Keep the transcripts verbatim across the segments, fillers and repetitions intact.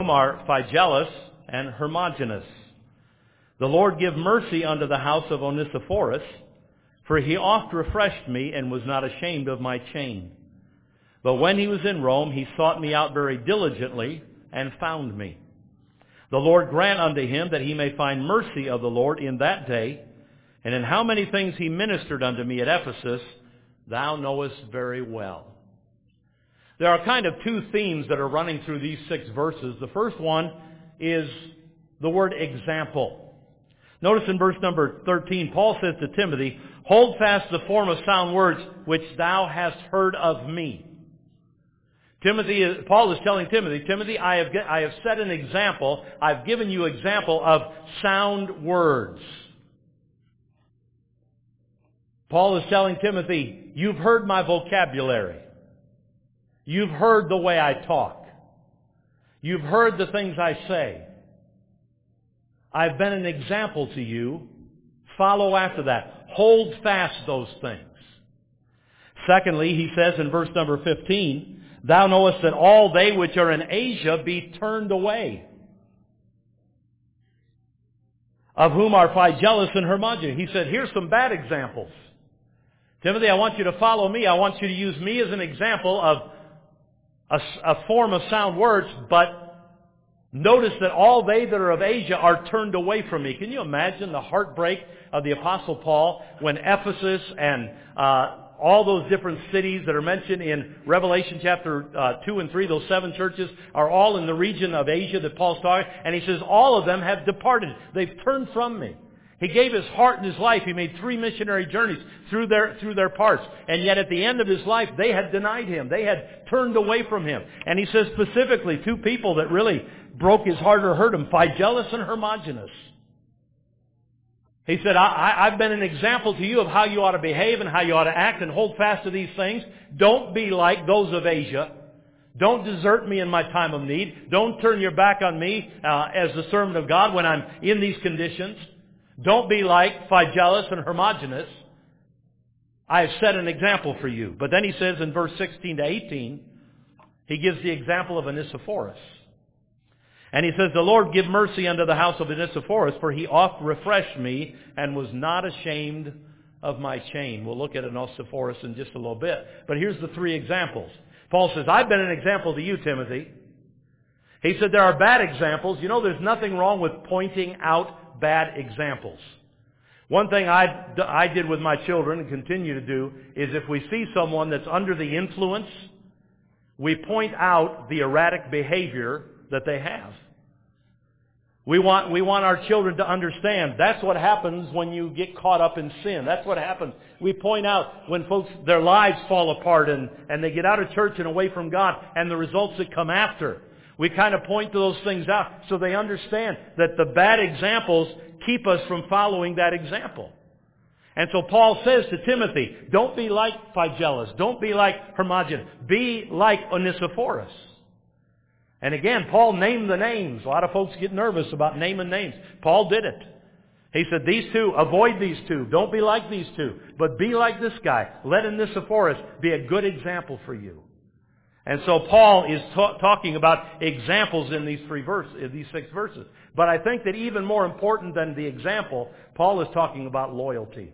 whom are Phygellus and Hermogenes. The Lord give mercy unto the house of Onesiphorus, for he oft refreshed me and was not ashamed of my chain. But when he was in Rome, he sought me out very diligently and found me. The Lord grant unto him that he may find mercy of the Lord in that day, and in how many things he ministered unto me at Ephesus, thou knowest very well. There are kind of two themes that are running through these six verses. The first one is the word example. Notice in verse number thirteen, Paul says to Timothy, hold fast the form of sound words which thou hast heard of me. Timothy, is, Paul is telling Timothy, Timothy, I have, I have set an example. I've given you example of sound words. Paul is telling Timothy, you've heard my vocabulary. You've heard the way I talk. You've heard the things I say. I've been an example to you. Follow after that. Hold fast those things. Secondly, he says in verse number fifteen, thou knowest that all they which are in Asia be turned away, of whom are Phygellus and Hermogenes. He said, here's some bad examples. Timothy, I want you to follow me. I want you to use me as an example of a, a form of sound words, but notice that all they that are of Asia are turned away from me. Can you imagine the heartbreak of the Apostle Paul when Ephesus and uh, all those different cities that are mentioned in Revelation chapter uh, two and three, those seven churches, are all in the region of Asia that Paul's talking. And he says, all of them have departed. They've turned from me. He gave his heart and his life. He made three missionary journeys through their, through their parts. And yet at the end of his life, they had denied him. They had turned away from him. And he says specifically, two people that really broke his heart or hurt him, Phygellus and Hermogenes. He said, I, I, I've been an example to you of how you ought to behave and how you ought to act, and hold fast to these things. Don't be like those of Asia. Don't desert me in my time of need. Don't turn your back on me uh, as the servant of God when I'm in these conditions. Don't be like Phygellus and Hermogenes. I have set an example for you. But then he says in verse sixteen to eighteen, he gives the example of Onesiphorus. And he says, the Lord give mercy unto the house of Onesiphorus, for he oft refreshed me and was not ashamed of my chain. We'll look at Onesiphorus in just a little bit. But here's the three examples. Paul says, I've been an example to you, Timothy. He said there are bad examples. You know, there's nothing wrong with pointing out bad examples. One thing I, I did with my children and continue to do is if we see someone that's under the influence, we point out the erratic behavior that they have. We want, we want our children to understand that's what happens when you get caught up in sin. That's what happens. We point out when folks, their lives fall apart and, and they get out of church and away from God and the results that come after. We kind of point to those things out so they understand that the bad examples keep us from following that example. And so Paul says to Timothy, don't be like Phygellus. Don't be like Hermogenes. Be like Onesiphorus. And again, Paul named the names. A lot of folks get nervous about naming names. Paul did it. He said, these two, avoid these two. Don't be like these two. But be like this guy. Let Onesiphorus be a good example for you. And so Paul is ta- talking about examples in these three verses, in these six verses. But I think that even more important than the example, Paul is talking about loyalty.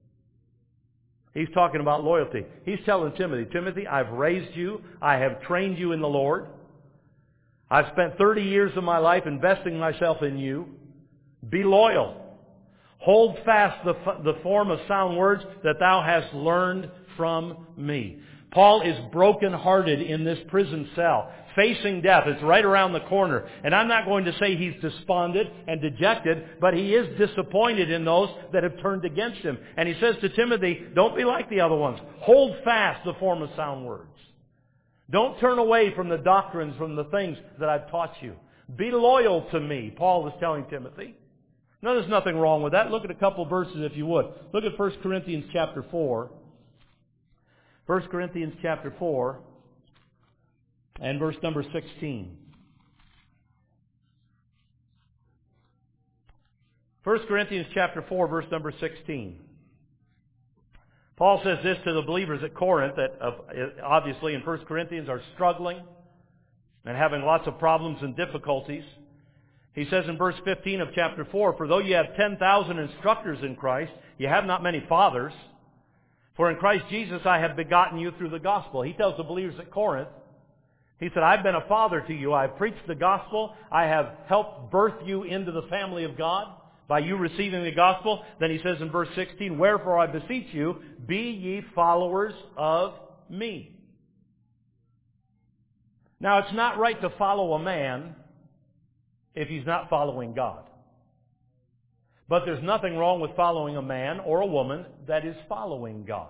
He's talking about loyalty. He's telling Timothy, Timothy, I've raised you. I have trained you in the Lord. I've spent thirty years of my life investing myself in you. Be loyal. Hold fast the, the form of sound words that thou hast learned from me. Paul is brokenhearted in this prison cell, facing death. It's right around the corner. And I'm not going to say he's despondent and dejected, but he is disappointed in those that have turned against him. And he says to Timothy, don't be like the other ones. Hold fast the form of sound words. Don't turn away from the doctrines, from the things that I've taught you. Be loyal to me, Paul is telling Timothy. No, there's nothing wrong with that. Look at a couple verses if you would. Look at First Corinthians chapter four. First Corinthians chapter four and verse number sixteen. First Corinthians chapter four, verse number sixteen. Paul says this to the believers at Corinth that obviously in First Corinthians are struggling, and having lots of problems and difficulties. He says in verse fifteen of chapter four, "For though you have ten thousand instructors in Christ, you have not many fathers. For in Christ Jesus I have begotten you through the gospel." He tells the believers at Corinth, he said, "I've been a father to you. I've preached the gospel. I have helped birth you into the family of God by you receiving the gospel." Then he says in verse sixteen, "Wherefore I beseech you, be ye followers of me." Now, it's not right to follow a man if he's not following God. But there's nothing wrong with following a man or a woman that is following God.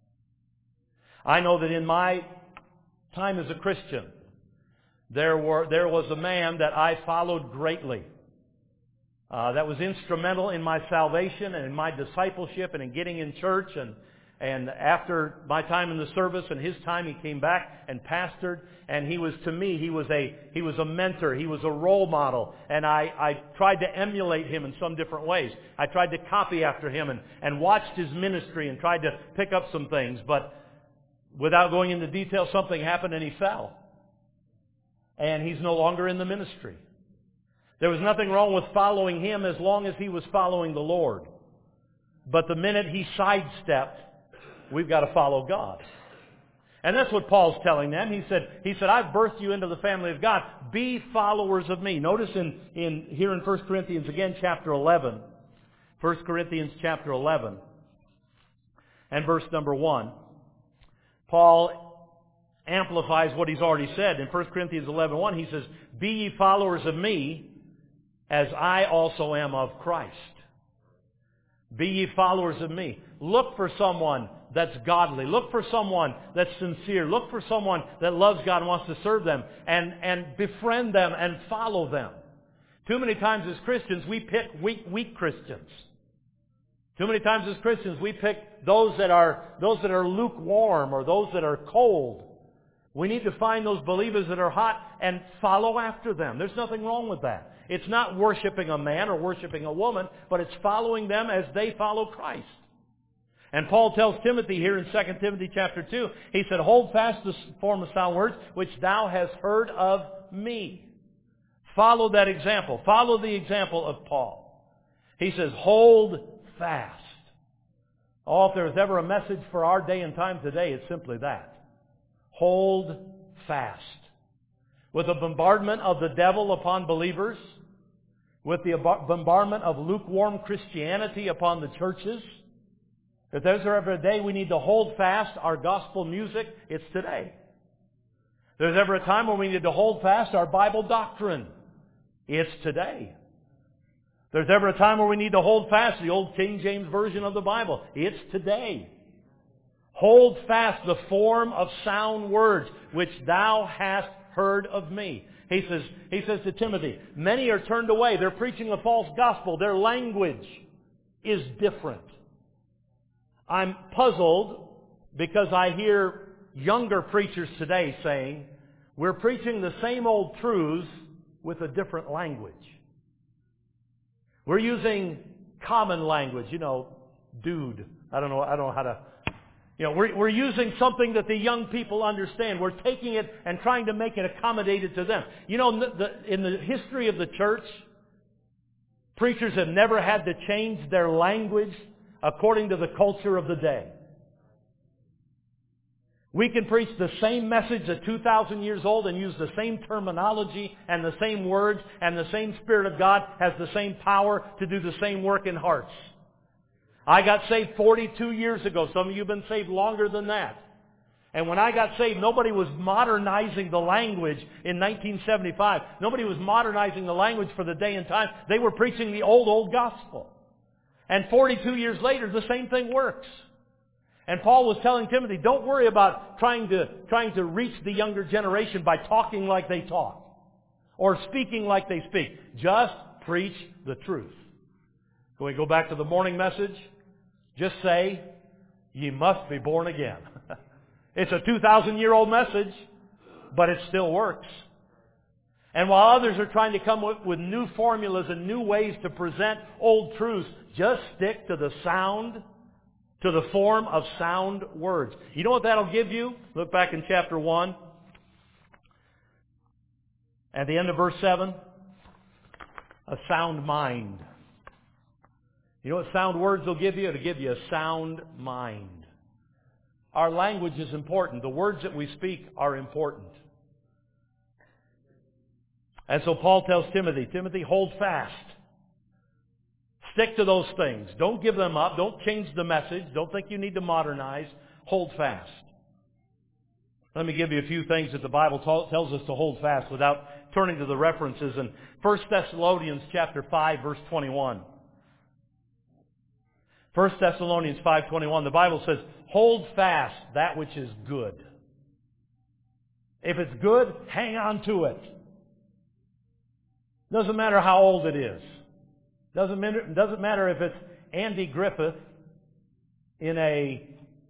I know that in my time as a Christian, there were there was a man that I followed greatly. Uh, that was instrumental in my salvation and in my discipleship and in getting in church. And and after my time in the service and his time, he came back and pastored. And he was, to me, he was a he was a mentor. He was a role model. And I, I tried to emulate him in some different ways. I tried to copy after him and, and watched his ministry and tried to pick up some things. But without going into detail, something happened and he fell. And he's no longer in the ministry. There was nothing wrong with following him as long as he was following the Lord. But the minute he sidestepped, we've got to follow God. And that's what Paul's telling them. He said, he said, "I've birthed you into the family of God. Be followers of me." Notice in, in here in First Corinthians again, chapter eleven. First Corinthians chapter eleven. And verse number one. Paul amplifies what he's already said. In First Corinthians eleven one, he says, "Be ye followers of me, as I also am of Christ." Be ye followers of me. Look for someone that's godly. Look for someone that's sincere. Look for someone that loves God and wants to serve them. And, and befriend them and follow them. Too many times as Christians, we pick weak, weak Christians. Too many times as Christians, we pick those that are, those that are lukewarm or those that are cold. We need to find those believers that are hot and follow after them. There's nothing wrong with that. It's not worshiping a man or worshiping a woman, but it's following them as they follow Christ. And Paul tells Timothy here in Second Timothy chapter two, he said, "Hold fast the form of sound words which thou hast heard of me." Follow that example. Follow the example of Paul. He says, hold fast. Oh, if there's ever a message for our day and time today, it's simply that. Hold fast. With the bombardment of the devil upon believers, with the bombardment of lukewarm Christianity upon the churches, if there's ever a day we need to hold fast our gospel music, it's today. If there's ever a time when we need to hold fast our Bible doctrine, it's today. If there's ever a time where we need to hold fast the old King James Version of the Bible, it's today. Hold fast the form of sound words which thou hast heard of me. He says, he says to Timothy, many are turned away. They're preaching a false gospel. Their language is different. I'm puzzled because I hear younger preachers today saying, we're preaching the same old truths with a different language. We're using common language, you know, dude. I don't know, I don't know how to, you know, we're, we're using something that the young people understand. We're taking it and trying to make it accommodated to them. You know, the, in the history of the church, preachers have never had to change their language according to the culture of the day. We can preach the same message that's two thousand years old and use the same terminology and the same words, and the same Spirit of God has the same power to do the same work in hearts. I got saved forty-two years ago. Some of you have been saved longer than that. And when I got saved, nobody was modernizing the language in nineteen seventy-five. Nobody was modernizing the language for the day and time. They were preaching the old, old gospel. And forty-two years later, the same thing works. And Paul was telling Timothy, don't worry about trying to, trying to reach the younger generation by talking like they talk or speaking like they speak. Just preach the truth. Can we go back to the morning message? Just say, ye must be born again. It's a two thousand year old message, but it still works. And while others are trying to come with, with new formulas and new ways to present old truths, just stick to the sound, to the form of sound words. You know what that'll give you? Look back in chapter one. At the end of verse seven, a sound mind. You know what sound words will give you? It'll give you a sound mind. Our language is important. The words that we speak are important. And so Paul tells Timothy, Timothy, hold fast. Stick to those things. Don't give them up. Don't change the message. Don't think you need to modernize. Hold fast. Let me give you a few things that the Bible t- tells us to hold fast without turning to the references. In First Thessalonians chapter five, verse twenty-one. First Thessalonians five twenty-one, the Bible says, hold fast that which is good. If it's good, hang on to it. Doesn't matter how old it is. Doesn't matter, doesn't matter if it's Andy Griffith in a,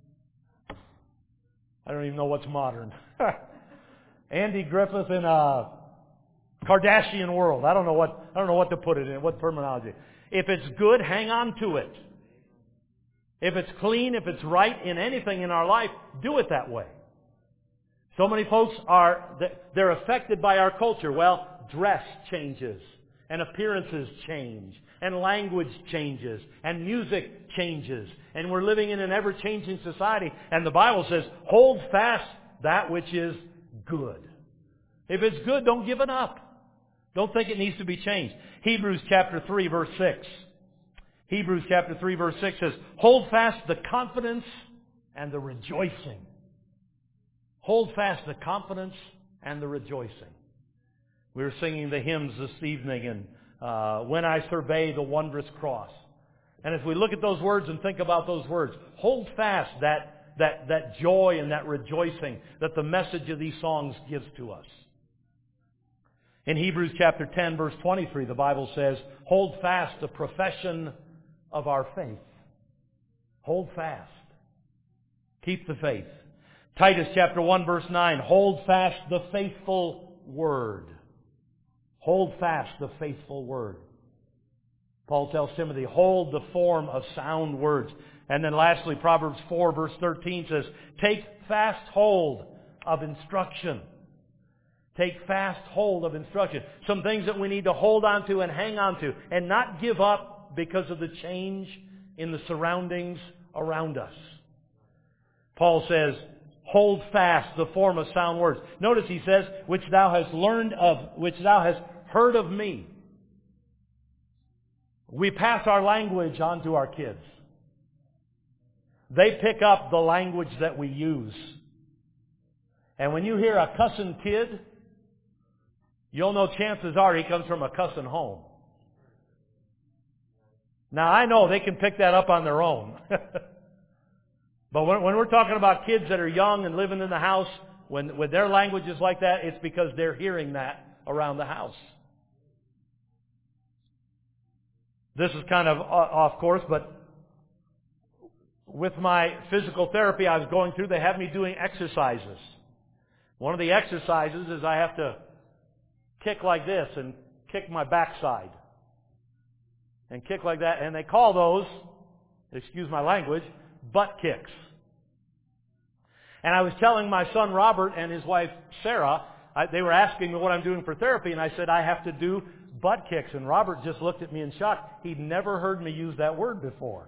I don't even know what's modern. Andy Griffith in a Kardashian world. I don't know what, I don't know what to put it in, what terminology. If it's good, hang on to it. If it's clean, if it's right in anything in our life, do it that way. So many folks are, they're affected by our culture. Well, dress changes, and appearances change, and language changes, and music changes, and we're living in an ever-changing society, and the Bible says, hold fast that which is good. If it's good, don't give it up. Don't think it needs to be changed. Hebrews chapter three, verse six. Hebrews chapter three, verse six says, hold fast the confidence and the rejoicing. Hold fast the confidence and the rejoicing. We were singing the hymns this evening, and uh, when I survey the wondrous cross. And as we look at those words and think about those words, hold fast that, that, that joy and that rejoicing that the message of these songs gives to us. In Hebrews chapter ten, verse twenty-three, the Bible says, hold fast the profession of our faith. Hold fast. Keep the faith. Titus chapter one, verse nine, hold fast the faithful word. Hold fast the faithful word. Paul tells Timothy, hold the form of sound words. And then lastly, Proverbs four, verse thirteen says, take fast hold of instruction. Take fast hold of instruction. Some things that we need to hold on to and hang on to and not give up because of the change in the surroundings around us. Paul says, hold fast the form of sound words. Notice he says, which thou hast learned of, which thou hast heard of me. We pass our language on to our kids. They pick up the language that we use. And when you hear a cussing kid, you'll know chances are he comes from a cussing home. Now, I know they can pick that up on their own. But when, when we're talking about kids that are young and living in the house, when, when their language is like that, it's because they're hearing that around the house. This is kind of off course, but with my physical therapy I was going through, they have me doing exercises. One of the exercises is I have to kick like this and kick my backside. And kick like that. And they call those, excuse my language, butt kicks. And I was telling my son Robert and his wife Sarah, I, they were asking me what I'm doing for therapy, and I said I have to do butt kicks. And Robert just looked at me in shock. He'd never heard me use that word before.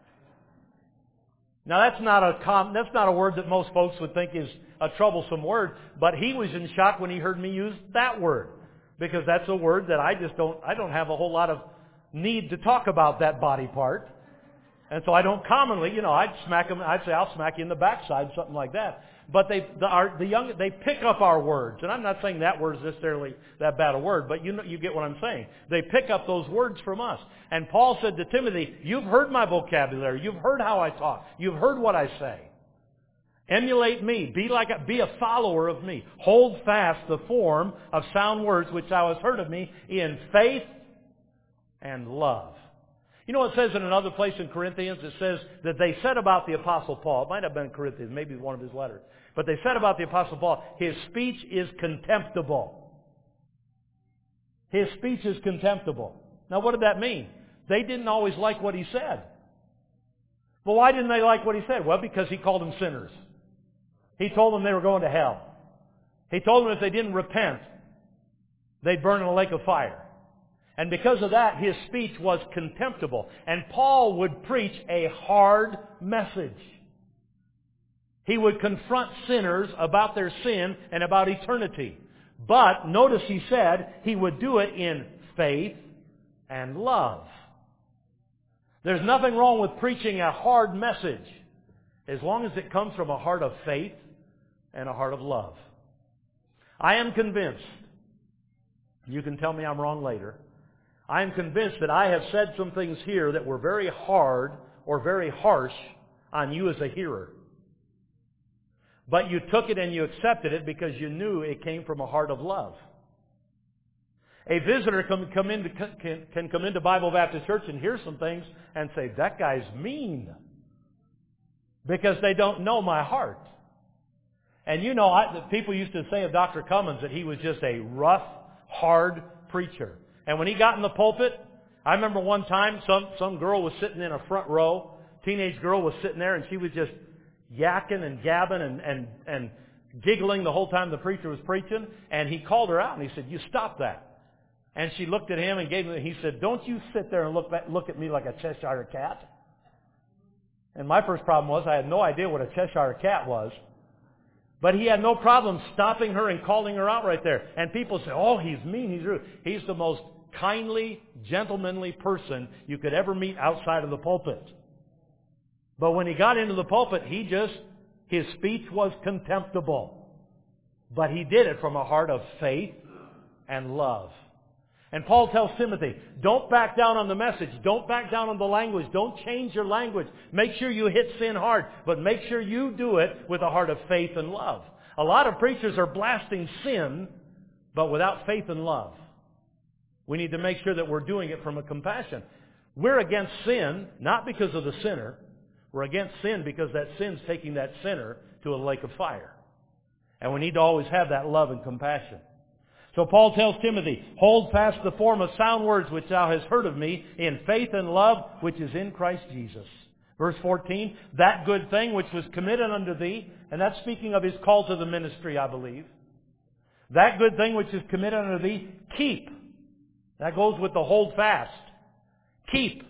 Now that's not a com- that's not a word that most folks would think is a troublesome word, but he was in shock when he heard me use that word, because that's a word that I just don't I don't have a whole lot of need to talk about that body part. And so I don't commonly, you know, I'd smack them, I'd say, I'll smack you in the backside, something like that. But they, the, our, the young, they pick up our words. And I'm not saying that word is necessarily that bad a word, but you know, you get what I'm saying. They pick up those words from us. And Paul said to Timothy, you've heard my vocabulary. You've heard how I talk. You've heard what I say. Emulate me. Be like a, be a follower of me. Hold fast the form of sound words which thou hast heard of me in faith and love. You know what it says in another place in Corinthians? It says that they said about the Apostle Paul, it might have been Corinthians, maybe one of his letters, but they said about the Apostle Paul, his speech is contemptible. His speech is contemptible. Now what did that mean? They didn't always like what he said. Well, why didn't they like what he said? Well, because he called them sinners. He told them they were going to hell. He told them if they didn't repent, they'd burn in a lake of fire. And because of that, his speech was contemptible. And Paul would preach a hard message. He would confront sinners about their sin and about eternity. But, notice he said, he would do it in faith and love. There's nothing wrong with preaching a hard message, as long as it comes from a heart of faith and a heart of love. I am convinced, you can tell me I'm wrong later, I am convinced that I have said some things here that were very hard or very harsh on you as a hearer. But you took it and you accepted it because you knew it came from a heart of love. A visitor can come into, can, can come into Bible Baptist Church and hear some things and say, that guy's mean. Because they don't know my heart. And you know, I, the people used to say of Doctor Cummins that he was just a rough, hard preacher. And when he got in the pulpit, I remember one time some, some girl was sitting in a front row. Teenage girl was sitting there and she was just yakking and gabbing and, and, and giggling the whole time the preacher was preaching. And he called her out and he said, you stop that. And she looked at him and gave him, he said, don't you sit there and look, back, look at me like a Cheshire cat. And my first problem was I had no idea what a Cheshire cat was. But he had no problem stopping her and calling her out right there. And people say, oh, he's mean, he's rude. He's the most kindly, gentlemanly person you could ever meet outside of the pulpit. But when he got into the pulpit, he just, his speech was contemptible. But he did it from a heart of faith and love. And Paul tells Timothy, don't back down on the message. Don't back down on the language. Don't change your language. Make sure you hit sin hard. But make sure you do it with a heart of faith and love. A lot of preachers are blasting sin, but without faith and love. We need to make sure that we're doing it from a compassion. We're against sin, not because of the sinner. We're against sin because that sin's taking that sinner to a lake of fire. And we need to always have that love and compassion. So Paul tells Timothy, hold fast the form of sound words which thou hast heard of me in faith and love which is in Christ Jesus. Verse fourteen, that good thing which was committed unto thee, and that's speaking of his call to the ministry, I believe. That good thing which is committed unto thee, keep. That goes with the hold fast. Keep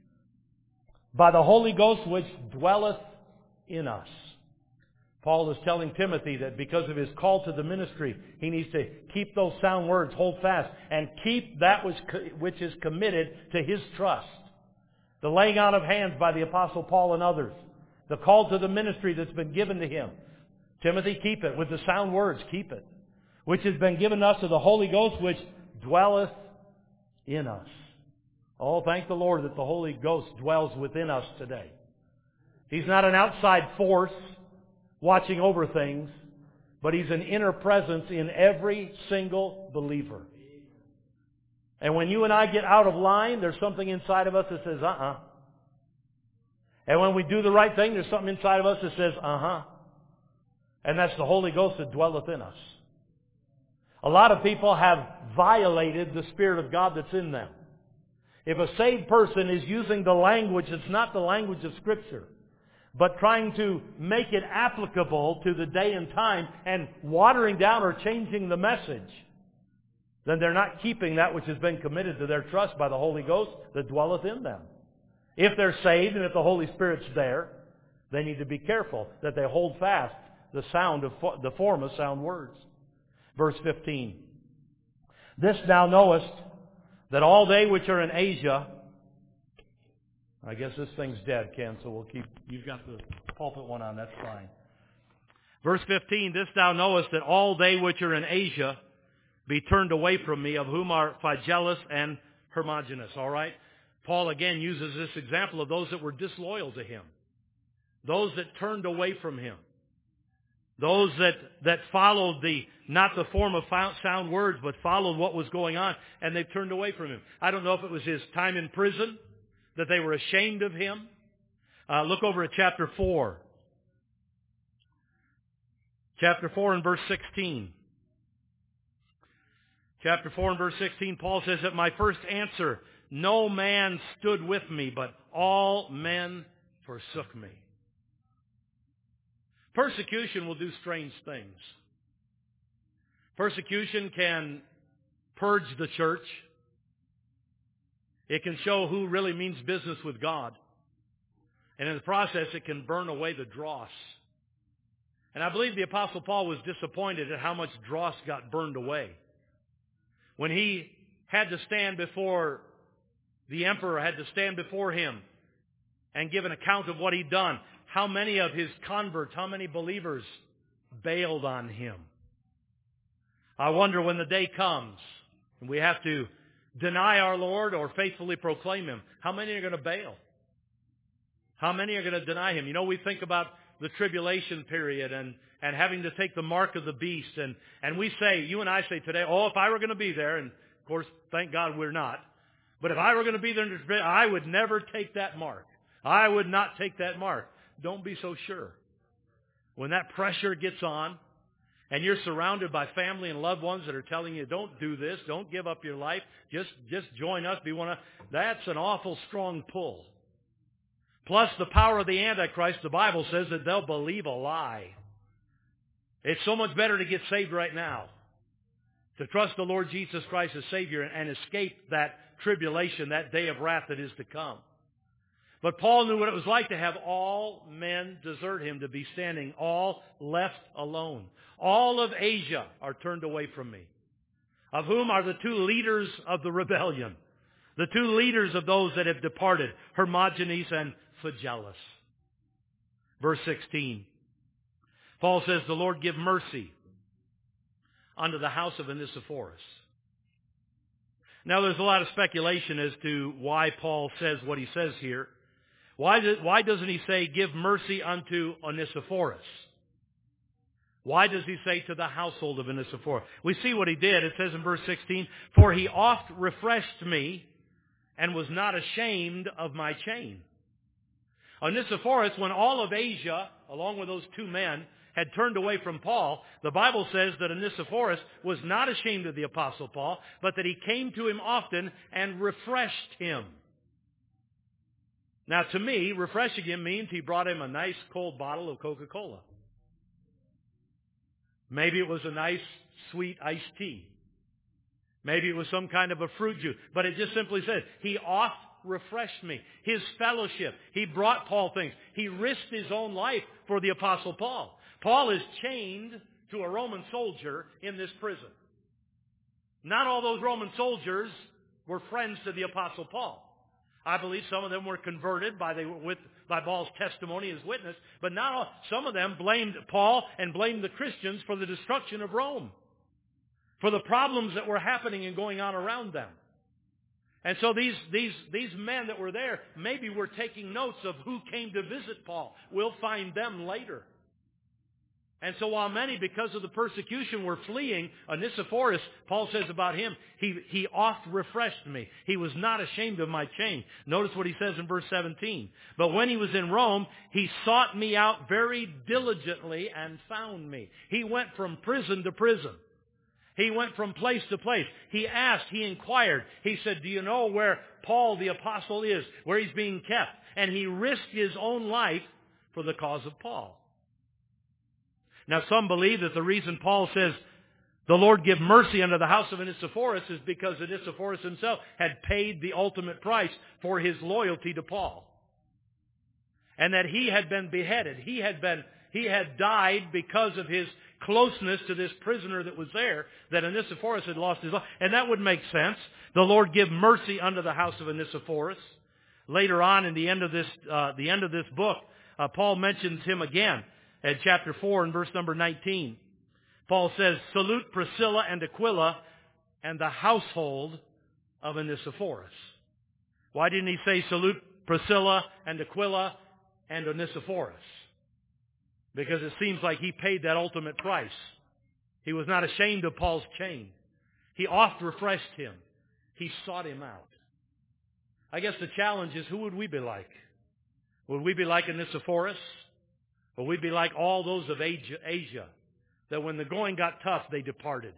by the Holy Ghost which dwelleth in us. Paul is telling Timothy that because of his call to the ministry, he needs to keep those sound words, hold fast, and keep that which, which is committed to his trust. The laying out of hands by the Apostle Paul and others. The call to the ministry that's been given to him. Timothy, keep it. With the sound words, keep it. Which has been given us of the Holy Ghost, which dwelleth in us. Oh, thank the Lord that the Holy Ghost dwells within us today. He's not an outside force watching over things, but He's an inner presence in every single believer. And when you and I get out of line, there's something inside of us that says, uh-uh. And when we do the right thing, there's something inside of us that says, uh-huh. And that's the Holy Ghost that dwelleth in us. A lot of people have violated the Spirit of God that's in them. If a saved person is using the language that's not the language of Scripture, but trying to make it applicable to the day and time and watering down or changing the message, then they're not keeping that which has been committed to their trust by the Holy Ghost that dwelleth in them. If they're saved and if the Holy Spirit's there, they need to be careful that they hold fast the sound of the form of sound words. Verse fifteen. This thou knowest, that all they which are in Asia, I guess this thing's dead, Ken, so we'll keep, you've got the pulpit one on, that's fine. Verse fifteen, this thou knowest that all they which are in Asia be turned away from me, of whom are Phygellus and Hermogenes. All right? Paul again uses this example of those that were disloyal to him. Those that turned away from him. Those that, that followed the, not the form of sound words, but followed what was going on, and they turned away from him. I don't know if it was his time in prison, that they were ashamed of him. Uh, look over at chapter four. Chapter four and verse sixteen. Chapter four and verse sixteen, Paul says, at my first answer, no man stood with me, but all men forsook me. Persecution will do strange things. Persecution can purge the church. It can show who really means business with God. And in the process, it can burn away the dross. And I believe the Apostle Paul was disappointed at how much dross got burned away. When he had to stand before the emperor, had to stand before him and give an account of what he'd done, how many of his converts, how many believers bailed on him? I wonder when the day comes and we have to deny our Lord or faithfully proclaim Him, how many are going to bail? How many are going to deny Him? You know, we think about the tribulation period and, and having to take the mark of the beast. And, and we say, you and I say today, oh, if I were going to be there, and of course, thank God we're not, but if I were going to be there, I would never take that mark. I would not take that mark. Don't be so sure. When that pressure gets on, and you're surrounded by family and loved ones that are telling you, don't do this, don't give up your life, just, just join us, be one of, that's an awful strong pull. Plus the power of the Antichrist, the Bible says that they'll believe a lie. It's so much better to get saved right now, to trust the Lord Jesus Christ as Savior and escape that tribulation, that day of wrath that is to come. But Paul knew what it was like to have all men desert him, to be standing all left alone. All of Asia are turned away from me, of whom are the two leaders of the rebellion, the two leaders of those that have departed, Hermogenes and Phygellus. Verse sixteen, Paul says, the Lord give mercy unto the house of Onesiphorus. Now there's a lot of speculation as to why Paul says what he says here. Why, do, why doesn't he say, give mercy unto Onesiphorus? Why does he say to the household of Onesiphorus? We see what he did. It says in verse sixteen, for he oft refreshed me and was not ashamed of my chain. Onesiphorus, when all of Asia, along with those two men, had turned away from Paul, the Bible says that Onesiphorus was not ashamed of the Apostle Paul, but that he came to him often and refreshed him. Now, to me, refreshing him means he brought him a nice cold bottle of Coca-Cola. Maybe it was a nice, sweet iced tea. Maybe it was some kind of a fruit juice. But it just simply says, he oft refreshed me. His fellowship. He brought Paul things. He risked his own life for the Apostle Paul. Paul is chained to a Roman soldier in this prison. Not all those Roman soldiers were friends to the Apostle Paul. I believe some of them were converted by, the, with, by Paul's testimony as witness, but not all. Some of them blamed Paul and blamed the Christians for the destruction of Rome, for the problems that were happening and going on around them. And so these, these, these men that were there maybe were taking notes of who came to visit Paul. We'll find them later. And so while many, because of the persecution, were fleeing, Onesiphorus, Paul says about him, he, he oft refreshed me. He was not ashamed of my chain. Notice what he says in verse seventeen. But when he was in Rome, he sought me out very diligently and found me. He went from prison to prison. He went from place to place. He asked, he inquired. He said, do you know where Paul the apostle is, where he's being kept? And he risked his own life for the cause of Paul. Now, some believe that the reason Paul says, the Lord give mercy unto the house of Onesiphorus is because Onesiphorus himself had paid the ultimate price for his loyalty to Paul. And that he had been beheaded. He had been, he had died because of his closeness to this prisoner that was there, that Onesiphorus had lost his life. And that would make sense. The Lord give mercy unto the house of Onesiphorus. Later on in the end of this, uh, the end of this book, uh, Paul mentions him again. At chapter four and verse number nineteen, Paul says, salute Priscilla and Aquila and the household of Onesiphorus. Why didn't he say salute Priscilla and Aquila and Onesiphorus? Because it seems like he paid that ultimate price. He was not ashamed of Paul's chain. He oft refreshed him. He sought him out. I guess the challenge is, who would we be like? Would we be like Onesiphorus? But we'd be like all those of Asia, Asia, that when the going got tough, they departed.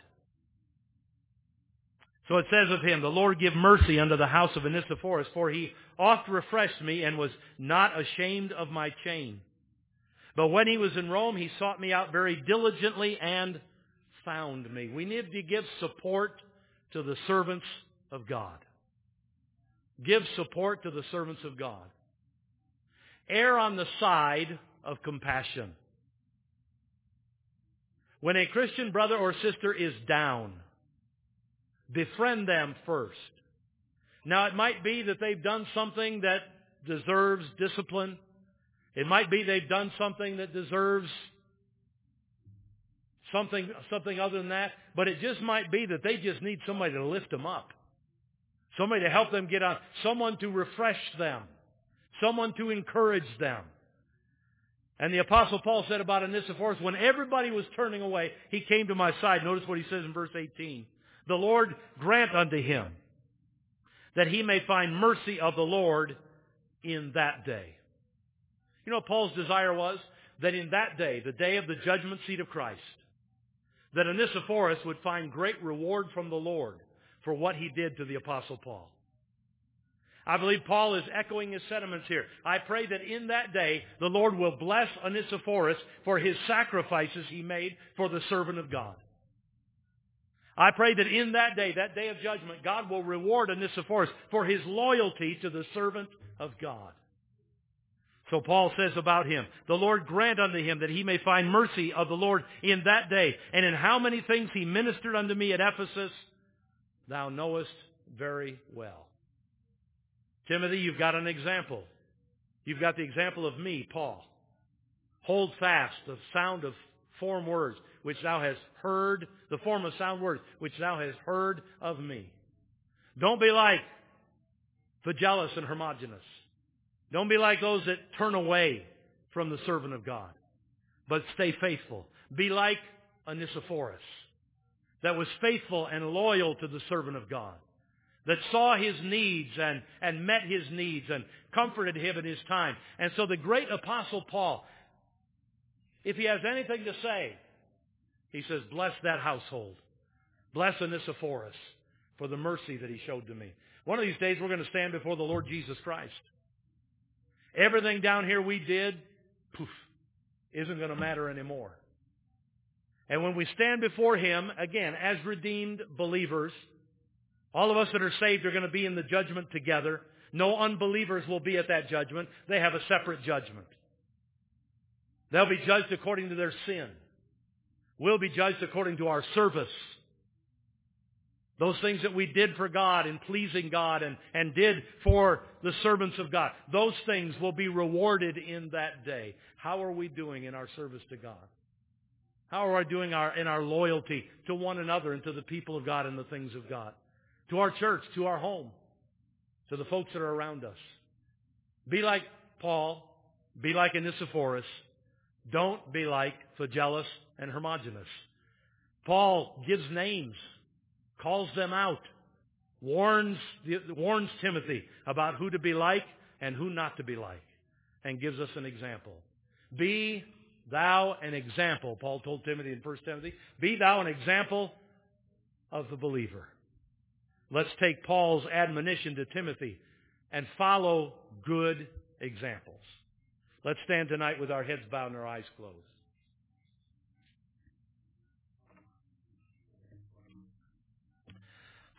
So it says of him, the Lord give mercy unto the house of Onesiphorus, for he oft refreshed me and was not ashamed of my chain. But when he was in Rome, he sought me out very diligently and found me. We need to give support to the servants of God. Give support to the servants of God. Err on the side of compassion. When a Christian brother or sister is down, befriend them first. Now, it might be that they've done something that deserves discipline. It might be they've done something that deserves something, something other than that. But it just might be that they just need somebody to lift them up. Somebody to help them get on. Someone to refresh them. Someone to encourage them. And the Apostle Paul said about Onesiphorus, when everybody was turning away, he came to my side. Notice what he says in verse eighteen. The Lord grant unto him that he may find mercy of the Lord in that day. You know what Paul's desire was? That in that day, the day of the judgment seat of Christ, that Onesiphorus would find great reward from the Lord for what he did to the Apostle Paul. I believe Paul is echoing his sentiments here. I pray that in that day, the Lord will bless Onesiphorus for his sacrifices he made for the servant of God. I pray that in that day, that day of judgment, God will reward Onesiphorus for his loyalty to the servant of God. So Paul says about him, the Lord grant unto him that he may find mercy of the Lord in that day. And in how many things he ministered unto me at Ephesus, thou knowest very well. Timothy, you've got an example. You've got the example of me, Paul. Hold fast the sound of form words which thou hast heard, the form of sound words which thou hast heard of me. Don't be like Phygellus and Hermogenes. Don't be like those that turn away from the servant of God, but stay faithful. Be like Onesiphorus, that was faithful and loyal to the servant of God, that saw his needs and, and met his needs and comforted him in his time. And so the great Apostle Paul, if he has anything to say, he says, bless that household. Bless Onesiphorus for the mercy that he showed to me. One of these days we're going to stand before the Lord Jesus Christ. Everything down here we did, poof, isn't going to matter anymore. And when we stand before him, again, as redeemed believers, all of us that are saved are going to be in the judgment together. No unbelievers will be at that judgment. They have a separate judgment. They'll be judged according to their sin. We'll be judged according to our service. Those things that we did for God and pleasing God and, and did for the servants of God. Those things will be rewarded in that day. How are we doing in our service to God? How are we doing our, in our loyalty to one another and to the people of God and the things of God? To our church, to our home, to the folks that are around us. Be like Paul. Be like Onesiphorus. Don't be like Phygellus and Hermogenes. Paul gives names, calls them out, warns, warns Timothy about who to be like and who not to be like, and gives us an example. Be thou an example, Paul told Timothy in First Timothy. Be thou an example of the believer. Let's take Paul's admonition to Timothy and follow good examples. Let's stand tonight with our heads bowed and our eyes closed.